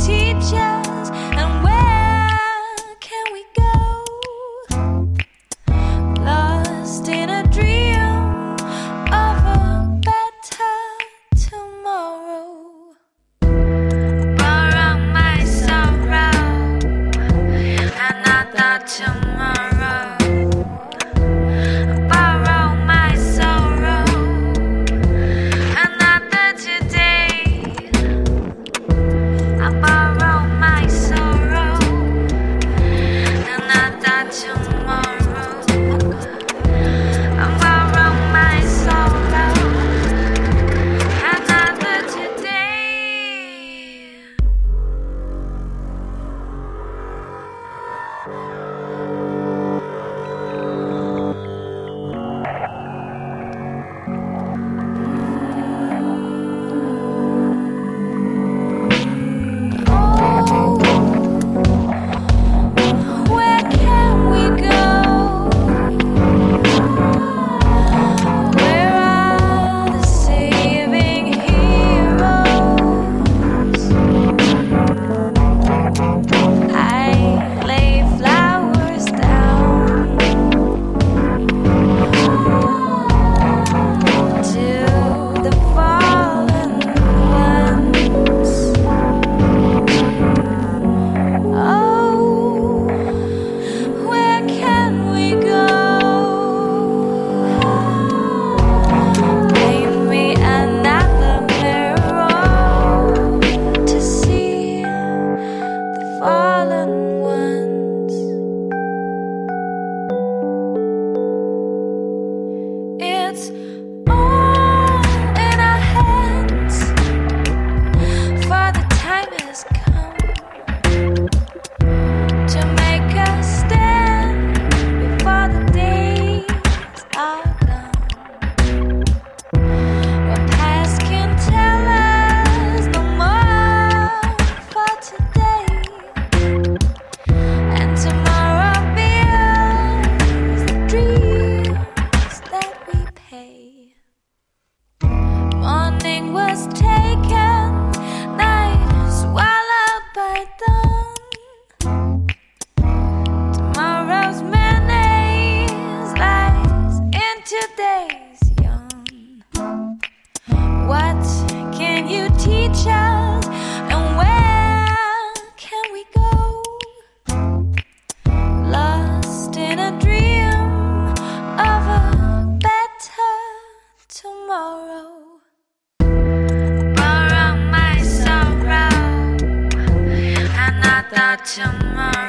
teach us, and where can we go? Lost in a dream of a better tomorrow. Borrow my sorrow, another tomorrow. Borrow my sorrow, another today. I borrow my sorrow, another tomorrow. I borrow my sorrow, another today. Where can we go? Where are the saving heroes? I lay flowers down to the fallen ones. Oh, where can we go? Paint me another mirror to see the fallen ones. It's all in our hands, for the time has come to make us stand before the days are gone. What past can tell us no more for today, and tomorrow builds the dreams that we pay. Morning was taken, night swallowed by dawn. Tomorrow's mayonnaise lies in today's yawn. What can you teach us, and where can we go? Lost in a dream of a better tomorrow. Borrow my sorrow, another tomorrow.